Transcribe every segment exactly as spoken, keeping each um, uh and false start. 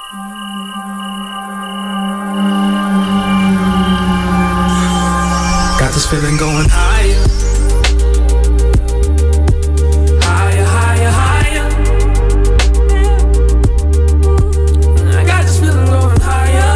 Got this feeling going higher, higher, higher, higher. I got this feeling going higher,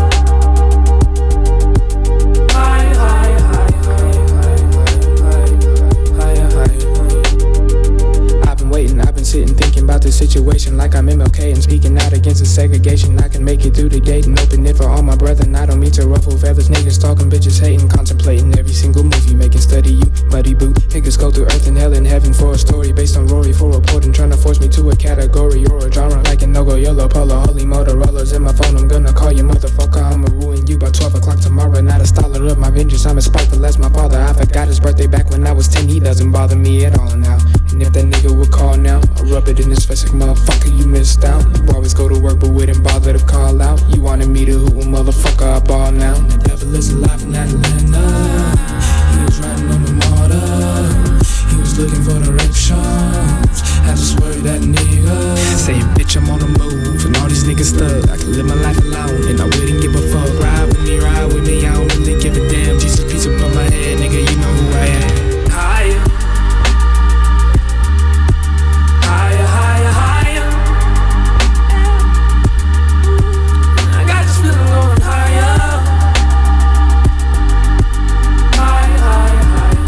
higher, higher, higher, higher, higher, higher. I've been waiting, I've been sitting thinking about the situation like I'm M L K and speaking out against the segregation. I can make it through the gate and open it for all my brethren. I don't mean to ruffle feathers, niggas talking, bitches hating, contemplating every single movie, making study you, muddy boot. Niggas go through earth and hell and heaven for a story based on Rory for reporting, trying to force me to a category or a genre like an no-go yellow polo, holy Motorola's in my phone. I'm gonna call you motherfucker, I'ma ruin you by twelve o'clock tomorrow. Not a scholar of my vengeance, I'm as spiteful as my father. I forgot his birthday back when I was ten, he doesn't bother me at all now. And if that nigga would call now, I'll rub it in his face like, motherfucker, you missed out. You always go to work but wouldn't bother to call out. You wanted me to hoot, well, motherfucker, I ball now. The devil is alive in Atlanta. He was riding on the motor. He was looking for directions. Had to swerve that nigga. Saying, bitch, I'm on the move. And all these niggas stuck. I can live my life alone and I wouldn't give a fuck. Ride with me, ride with me, I don't really give a damn. Jesus, piece above my head, nigga, you know who I am. Higher, higher, higher, higher. I got this feeling going higher, higher, higher, higher,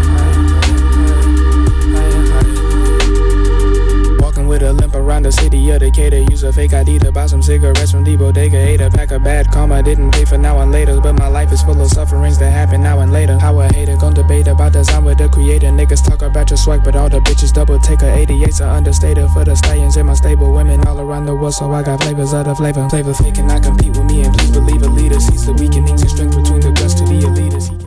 higher, higher, higher. Walking with a limp around the city of Decatur. Use a fake I D to buy some cigarettes from the bodega. Ate a pack of bad karma, didn't pay for now and later. But my life is full of sufferings that happen now and later. How a hater gon' debate about design with the creator. Niggas talk about your swag, but all the bitches double take a eighty-eight's are understated for the stallions in my stable. Women all around the world, so I got flavors of the flavor. Flavor fake cannot compete with me, and please believe a leader sees the weakenings and strength between the guts to the elitists. He can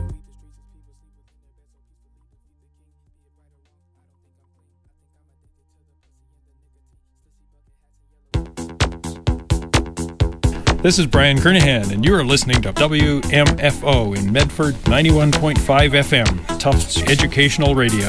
This is Brian Kernahan, and you are listening to W M F O in Medford, ninety-one point five F M, Tufts Educational Radio.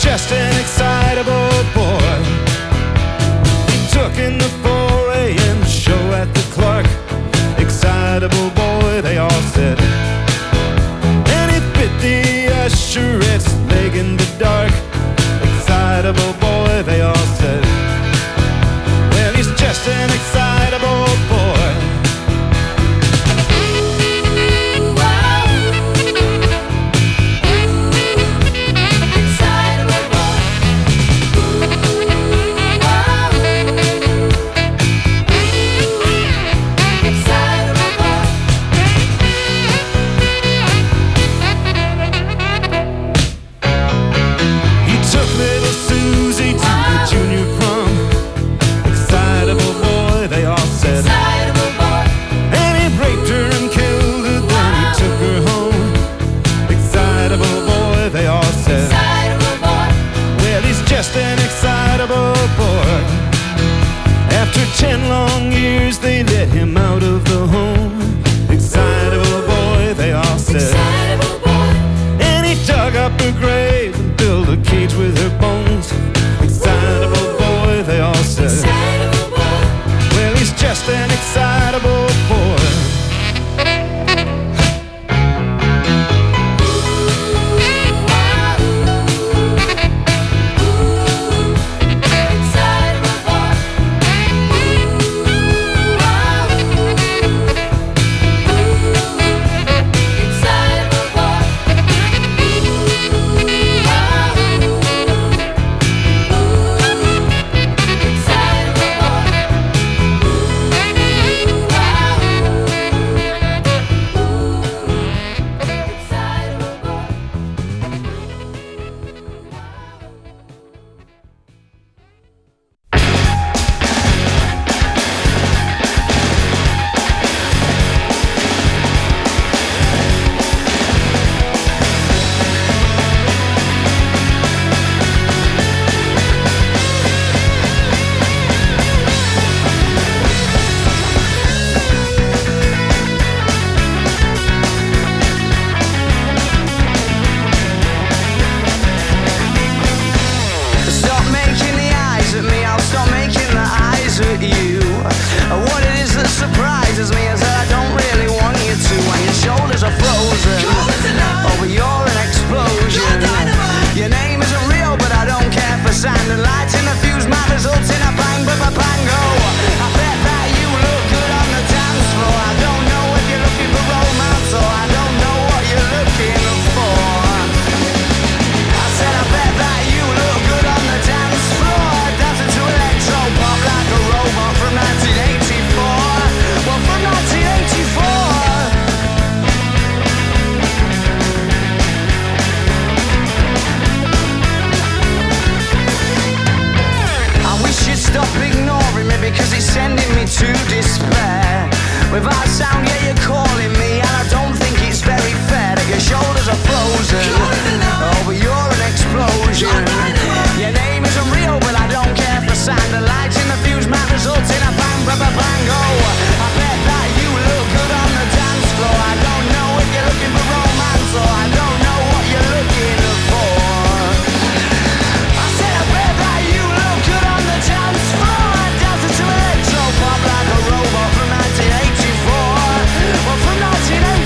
just an excitable boy. He took in the four a.m. show at the Clark. Excitable boy, they all said. And he bit the usherette's leg in the dark. Excitable boy, they all said. Well, he's just an excitable boy. Just an excitable boy. After ten long years, they let him out of the home. Excitable boy, they all said. Excitable boy. And he dug up her grave and built a cage with her bones. Excitable boy, they all said. Excitable boy. Well, he's just an excitable boy.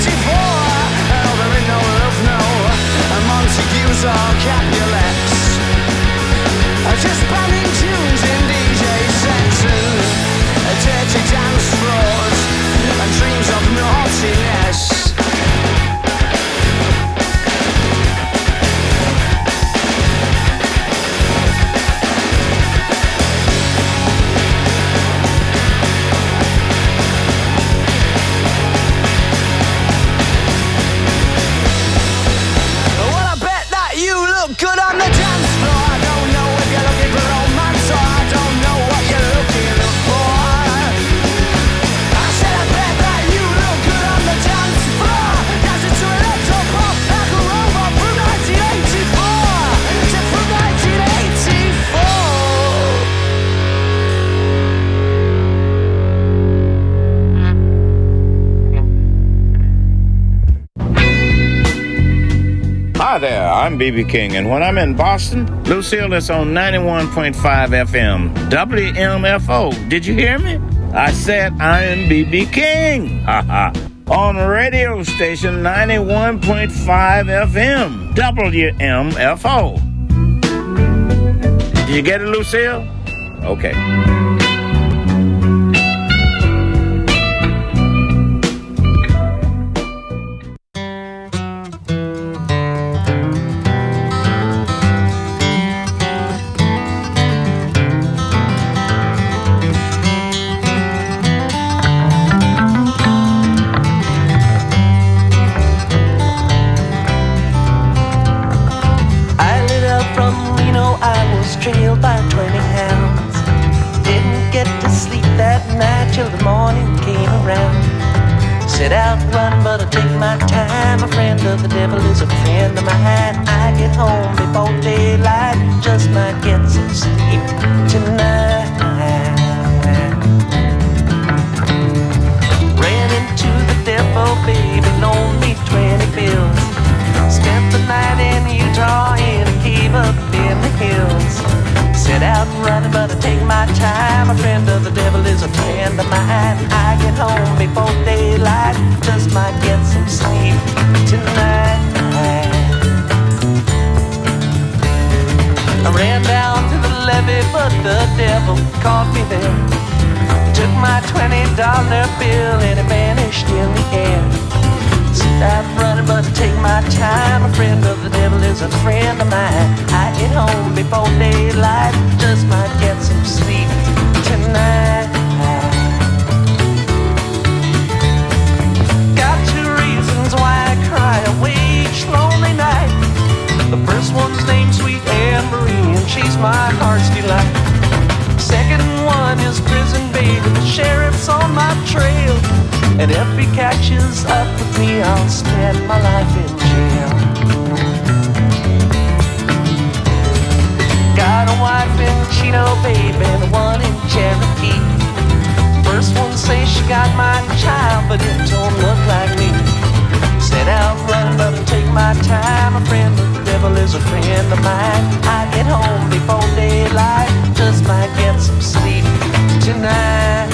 Capulets. there, I'm B B King, and when I'm in Boston, Lucille is on ninety-one point five F M, W M F O. Did you hear me? I said I am B B King, haha, on radio station ninety-one point five F M, W M F O. Did you get it, Lucille? Okay. Trailed by twenty hounds. Didn't get to sleep that night till the morning came around. Set out run, but I take my time. A friend of the devil is a friend of mine. I get home before daylight, just might get some sleep tonight. Ran into the devil, baby, loaned me twenty bills. Spent the night in Utah in a cave up in the hills. Set out running, but I take my time. A friend of the devil is a friend of mine. I get home before daylight, just might get some sleep tonight. I ran down to the levee, but the devil caught me there. Took my twenty dollar bill and it vanished in the air. Set out running, but I take my time. A friend of the devil is a friend of mine. I get home before daylight, just might get some sleep tonight. Got two reasons why I cry away each lonely night. The first one's named Sweet Anne Marie, and she's my heart's delight. Second one is prison baby, the sheriff's on my trail. And if he catches up with me, I'll spend my life in jail. Got a wife in Chino, baby, and one in Cherokee. First one says she got my child, but it don't look like me. Set out running, but I take my time. A friend of the devil is a friend of mine. I get home before daylight, just might get some sleep tonight.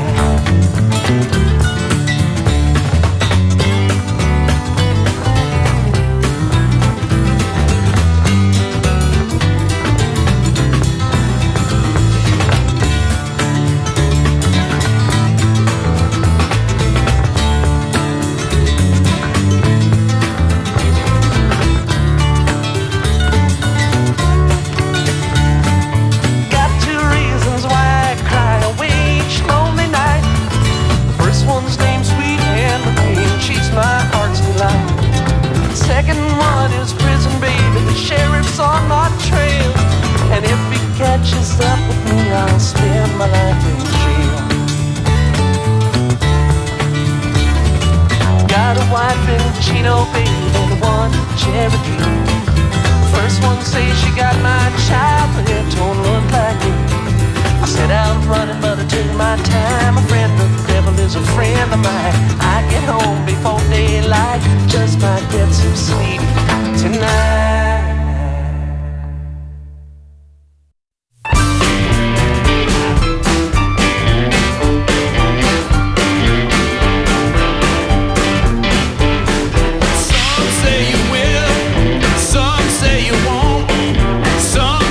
Catches up with me, I'll spend my life in jail. Got a wife in Chino, baby, and one in Cherokee. First one says she got my child, but it don't look like it. I set out running, but I took my time. A friend of the devil is a friend of mine. I get home before daylight, just might get some sleep tonight. Some say you will, some say you won't. Some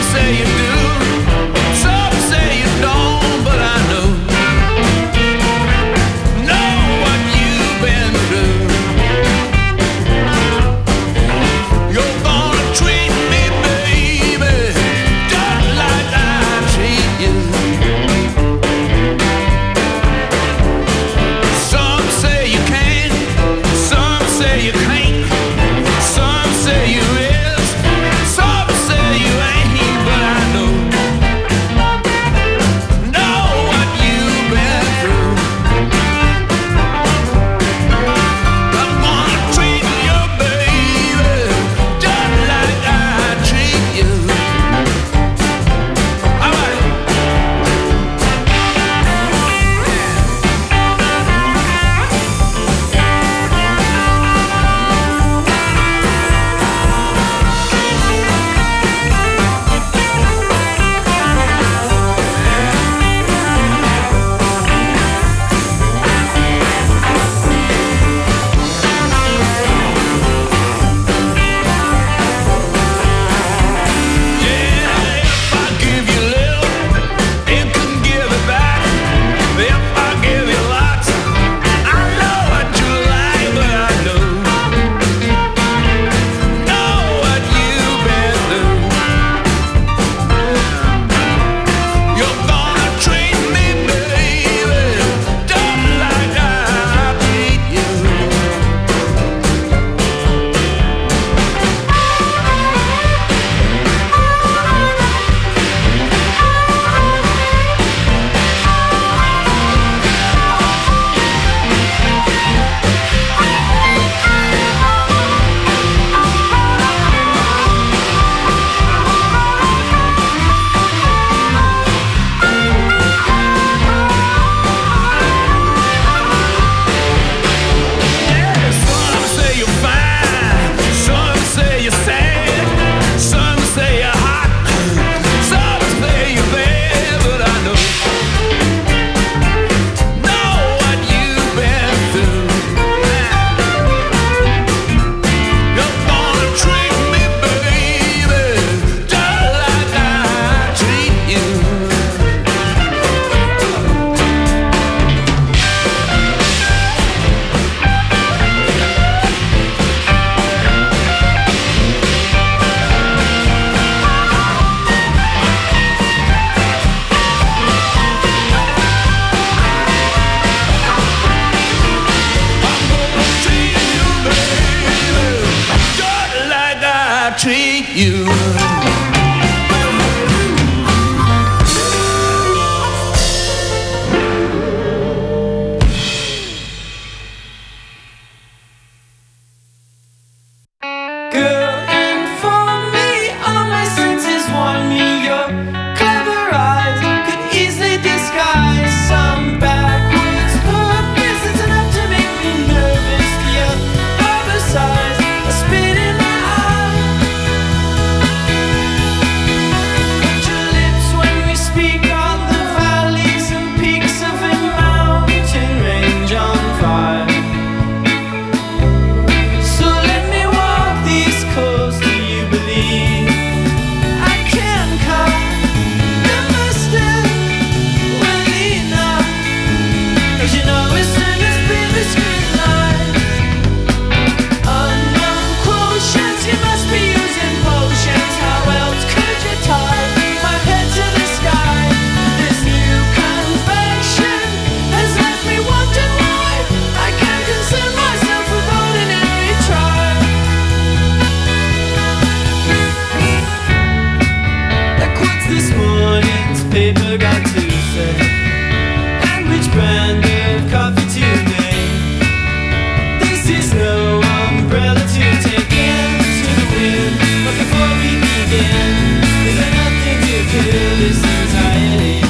paper got to say? And which brand of coffee today? This is no umbrella to take into the wind. But before we begin, is there nothing to kill this anxiety?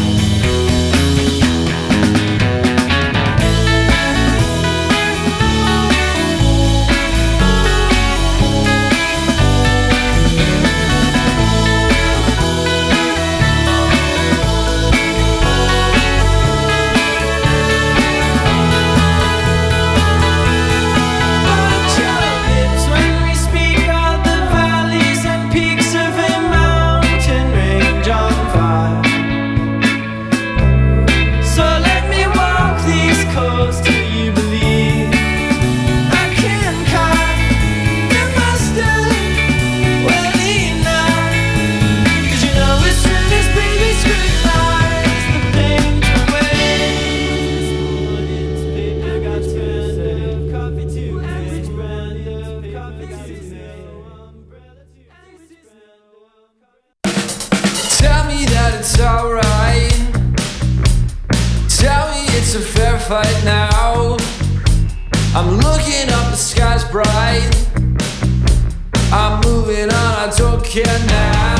Fight now. I'm looking up, the sky's bright. I'm moving on, I don't care now.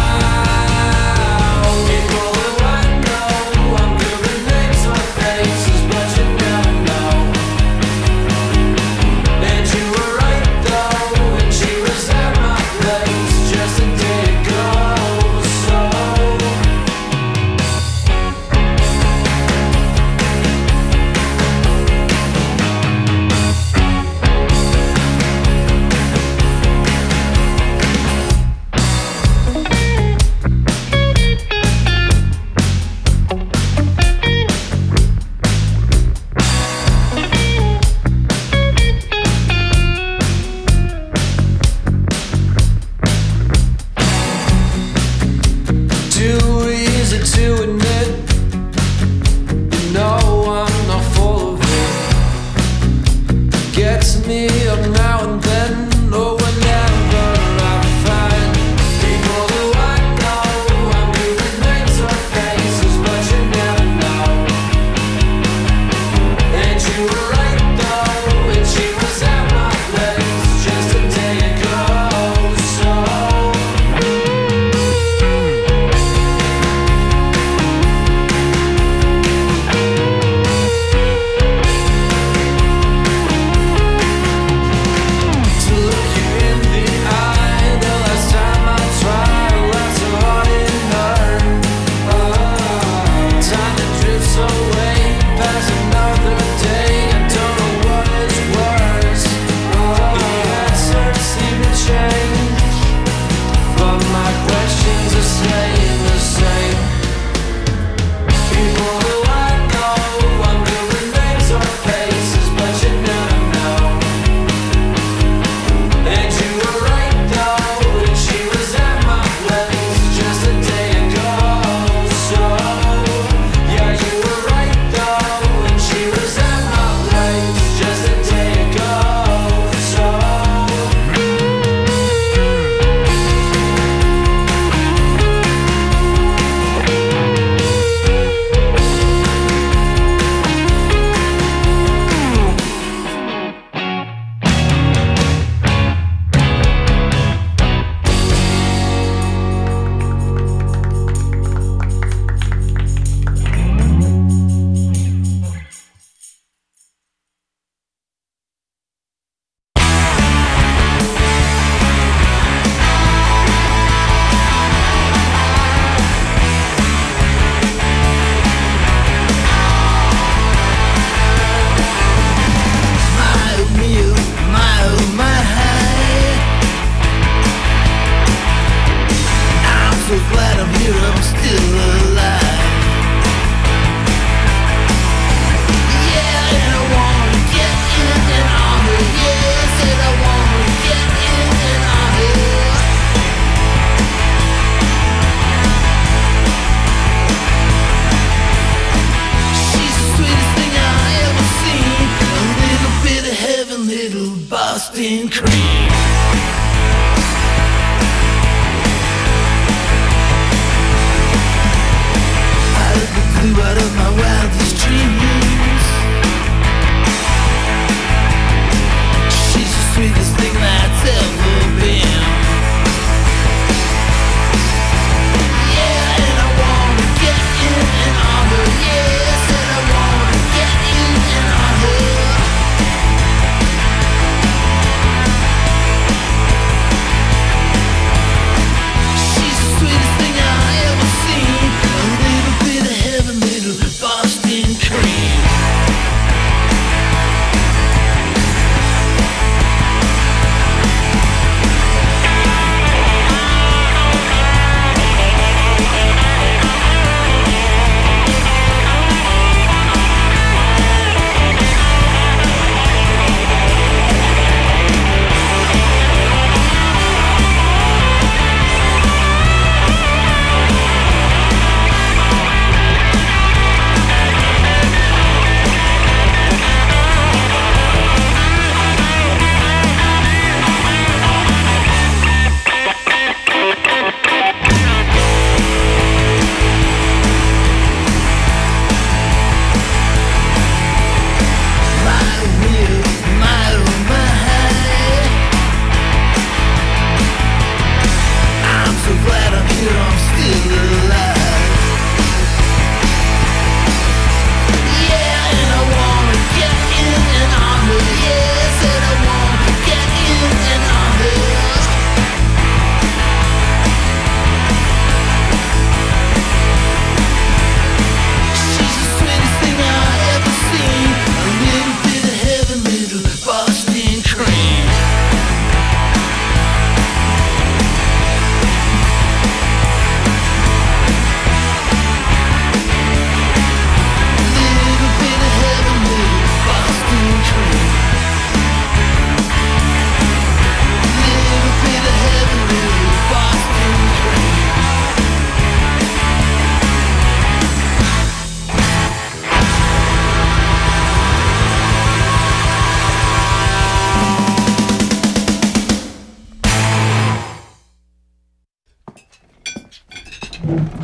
People who I know, I'm good with names or faces, but you never know. And you were right though, and she was at my place just a day ago. So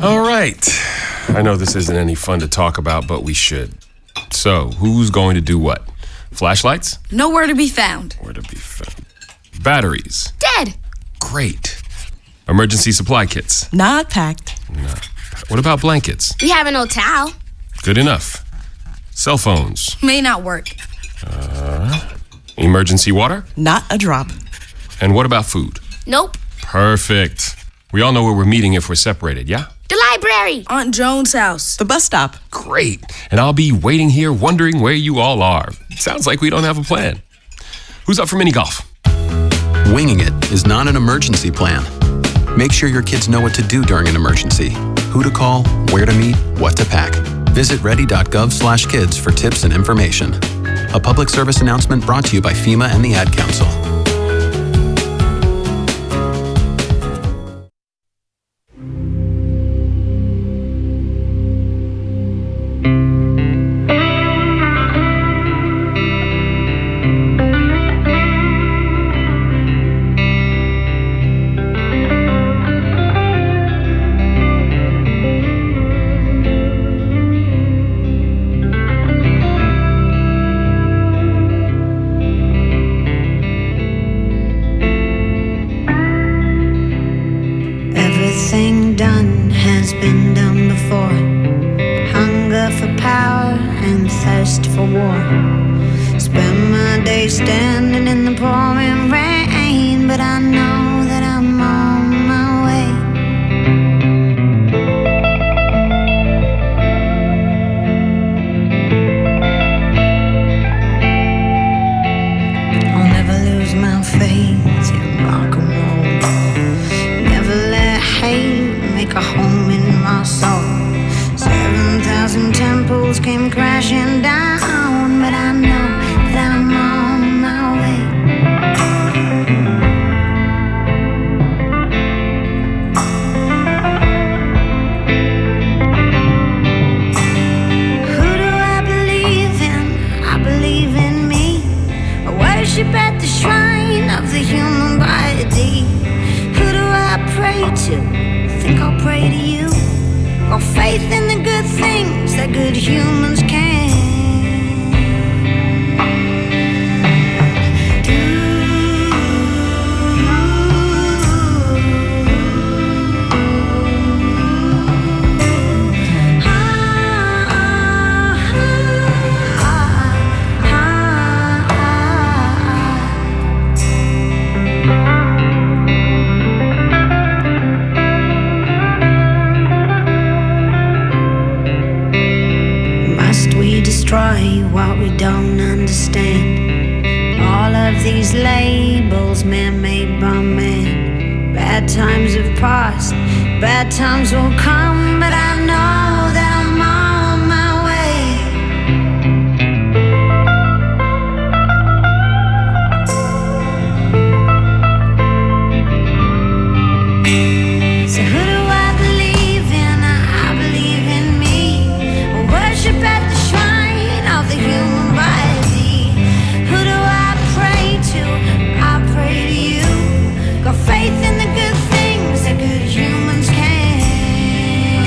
All right. I know this isn't any fun to talk about, but we should. So, who's going to do what? Flashlights? Nowhere to be found. Where to be found? Batteries? Dead. Great. Emergency supply kits? Not packed. No. What about blankets? We have an old towel. Good enough. Cell phones? May not work. Uh, emergency water? Not a drop. And what about food? Nope. Perfect. We all know where we're meeting if we're separated, yeah? The library. Aunt Joan's house. The bus stop. Great. And I'll be waiting here wondering where you all are. Sounds like we don't have a plan. Who's up for mini golf? Winging it is not an emergency plan. Make sure your kids know what to do during an emergency. Who to call, where to meet, what to pack. Visit ready.gov slash kids for tips and information. A public service announcement brought to you by FEMA and the Ad Council. Everything done has been done before. Hunger for power and thirst for war. Spend my day standing in the pouring rain, but I know that I'm on my way. I'll never lose my faith in rock and roll. Never let hate make a home in my soul. Seven thousand temples came crashing down, but I know that I'm on my way. Who do I believe in? I believe in me. I worship at the shrine of the human body. Who do I pray to? Think I'll pray to you. Got faith in the good things that good humans can do. Must we destroy what we don't understand? All of these labels man-made by man. Bad times have passed, bad times will come, but I know that I'm on my way. So who do I believe in? I believe in me. I worship at the shrine of the human body. Who do I pray to? I pray to you. Got faith in the good things that good humans can.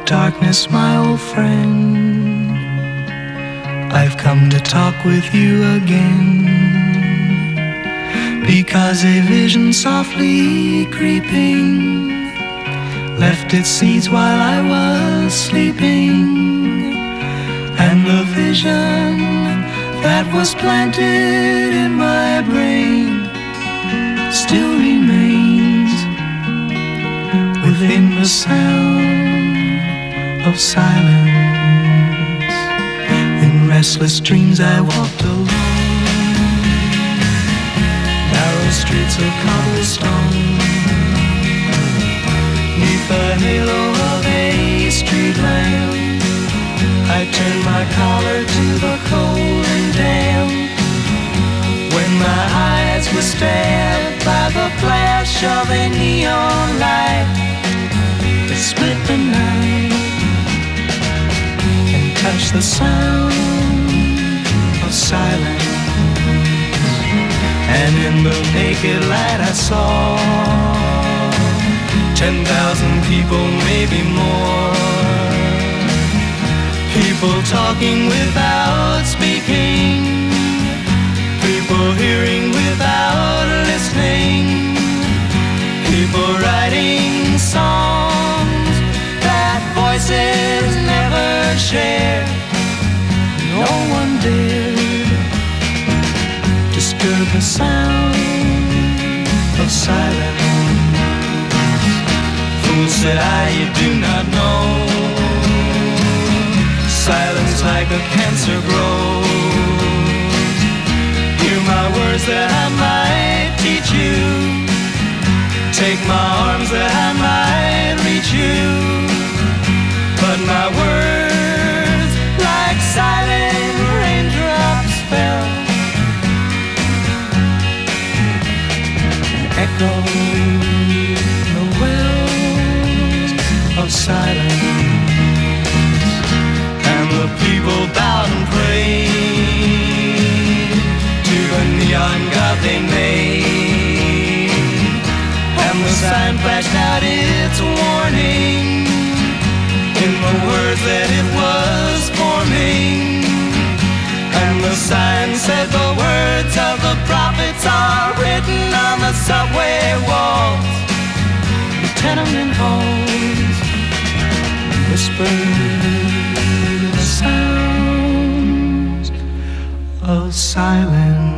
darkness, my old friend, I've come to talk with you again, because a vision softly creeping left its seeds while I was sleeping, and the vision that was planted in my brain still remains within the sound of silence. In restless dreams I walked alone, narrow streets of cobblestone, neath the halo of a street lamp. I turned my collar to the cold and damp, when my eyes were stabbed by the flash of a neon light that split the night and touched the sound of silence. And in the naked light I saw ten thousand people, maybe more, people talking without speaking, people hearing without listening, people writing songs that voices never shared. No one dared disturb the sound of silence. Fool, said I, you do not know, silence like a cancer grows. Hear my words that I might teach you, take my arms that I might reach you, but my words like silent raindrops fell, echoing the wells of silence. The people bowed and prayed to the neon god they made, and the sign flashed out its warning in the words that it was forming. And the sign said the words of the prophets are written on the subway walls, the tenement halls, whispered sounds of silence.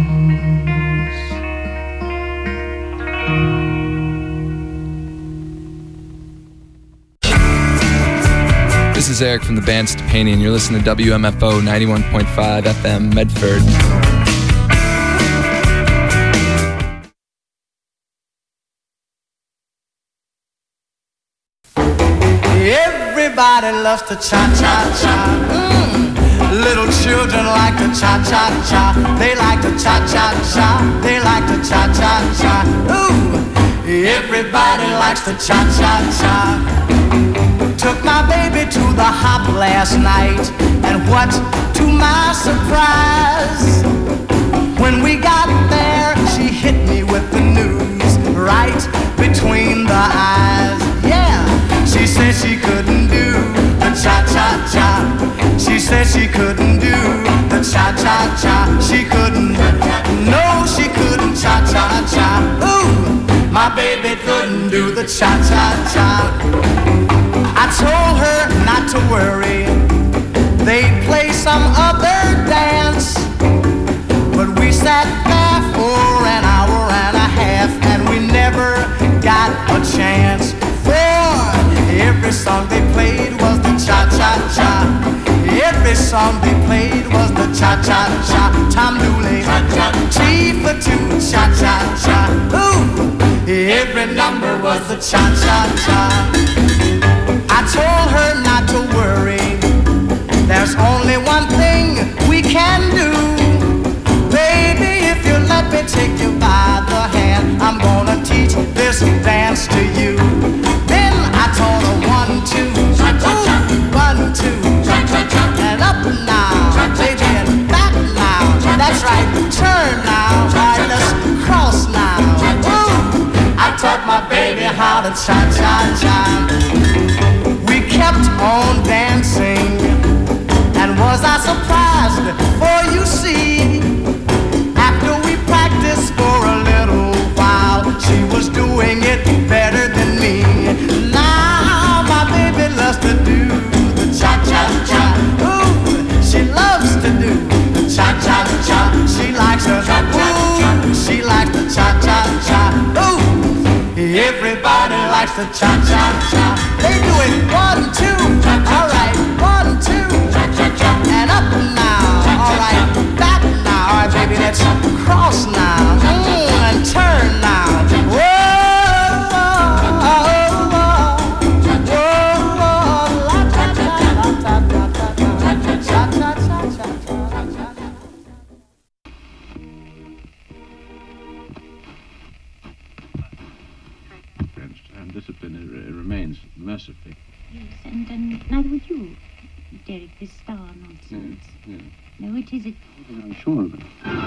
This is Eric from the band Stupani, and you're listening to W M F O ninety-one point five F M Medford. Everybody loves to cha-cha-cha. Mm. Little children like to cha-cha-cha. They like to cha-cha-cha. They like to cha-cha-cha. Ooh, everybody likes to cha-cha-cha. Took my baby to the hop last night, and what to my surprise, when we got there, she hit me with the news right between the eyes. Yeah, she said she couldn't do the cha-cha-cha. She said she couldn't do the cha-cha-cha. She couldn't, no, she couldn't cha-cha-cha. Ooh, my baby couldn't do the cha-cha-cha. I told her not to worry, they'd play some other dance, but we sat there for an hour and a half, and we never got a chance. For every song they played was the cha-cha-cha. Every song they played was the cha-cha-cha. Tom Dooley, T for two, cha-cha-cha. Ooh, every number was the cha-cha-cha. I told her not to worry, there's only one thing we can do. Baby, if you let me take you by the hand, I'm gonna teach this dance to you. Then I taught her one, two, ooh, one, two, and up now, baby, and back now. That's right, turn now, right, let's cross now. Ooh, I taught my baby how to cha-cha-cha. We kept like to cha-cha-cha. They do it one, two, all right, one, two, and up now, all right, back now, all right, baby, let's cross now, mm, and turn now. Whoa, whoa, whoa, whoa, la ta ta la ta ta ta ta cha cha cha cha cha. And discipline it, it remains mercifully. Yes, and, and neither would you, Derek, this star nonsense. Yeah, yeah. No, it isn't. I'm sure of it.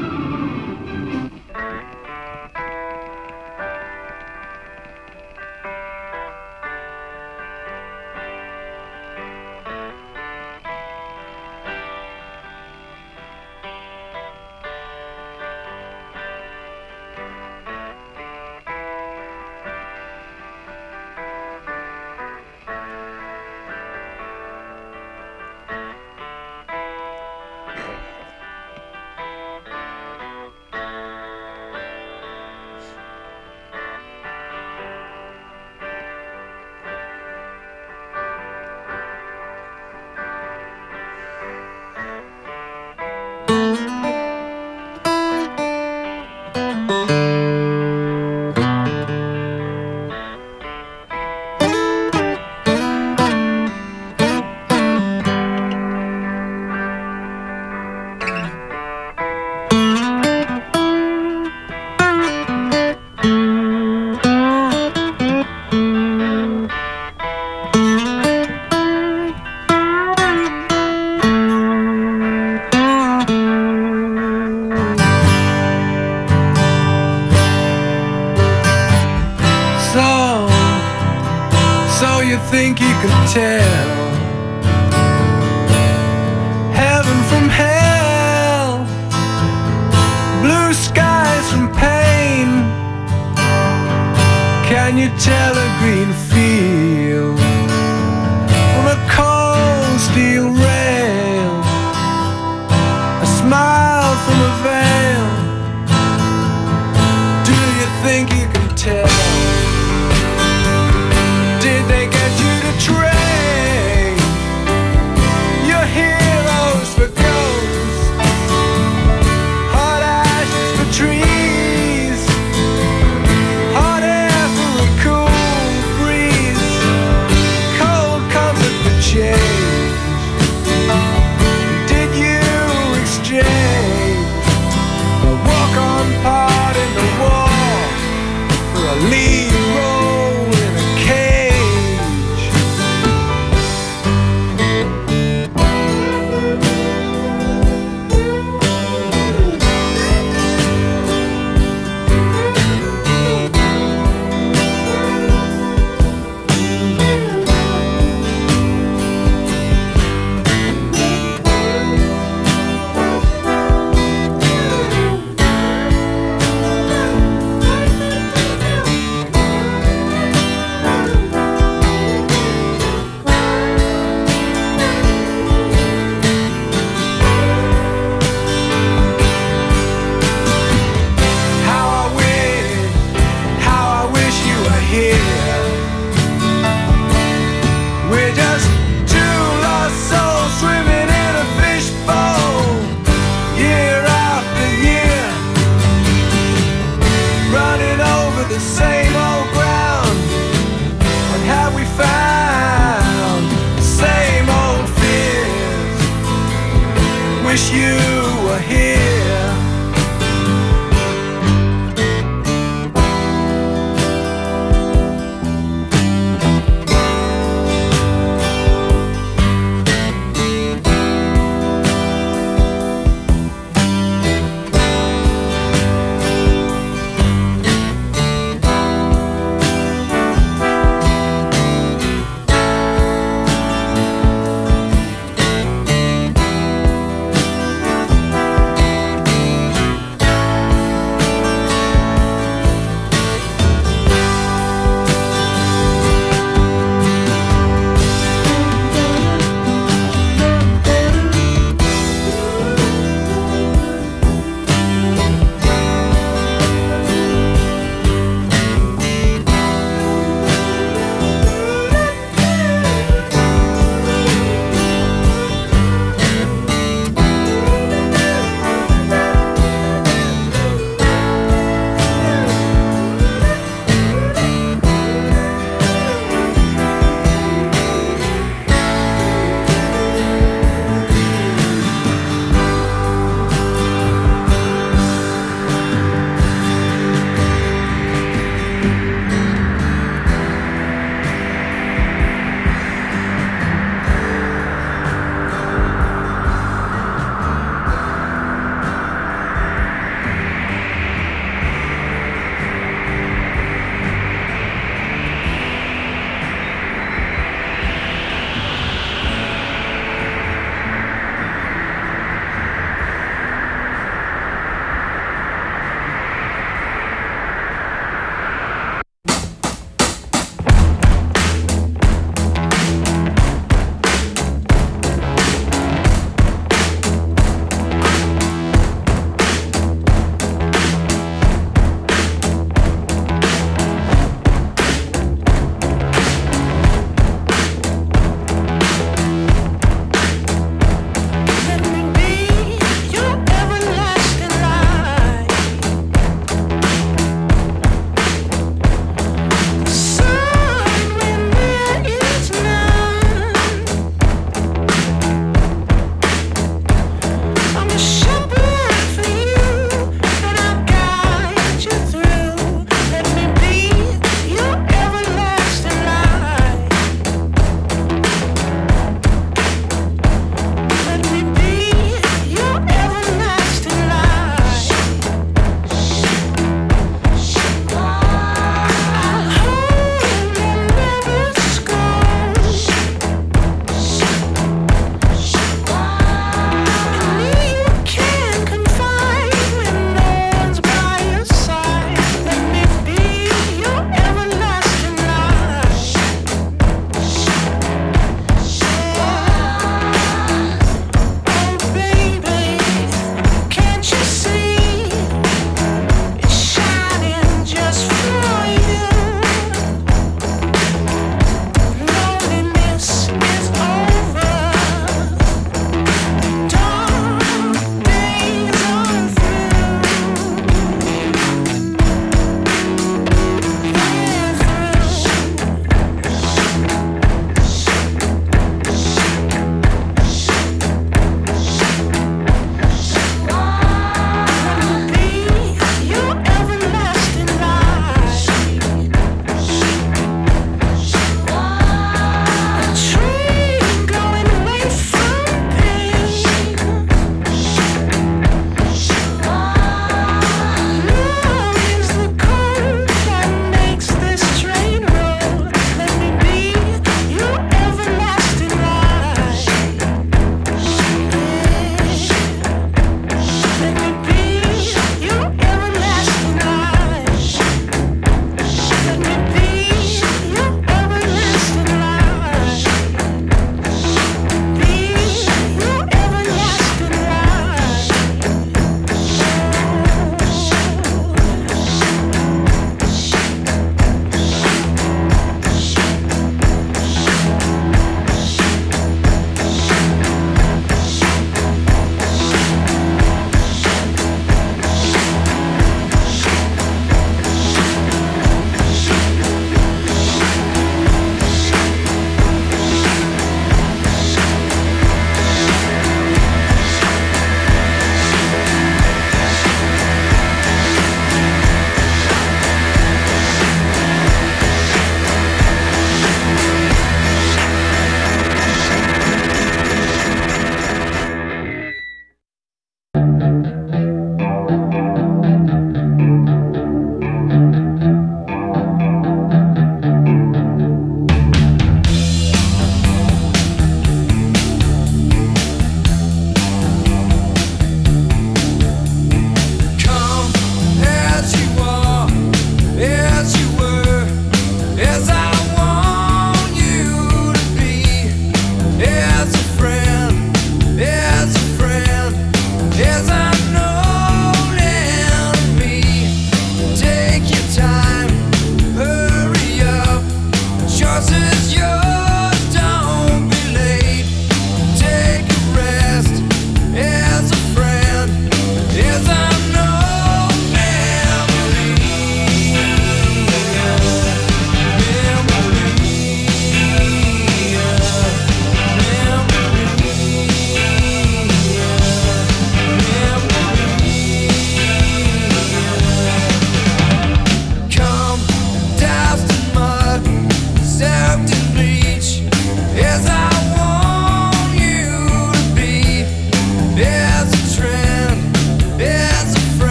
Think you can tell heaven from hell, blue skies from pain? Can you tell a green field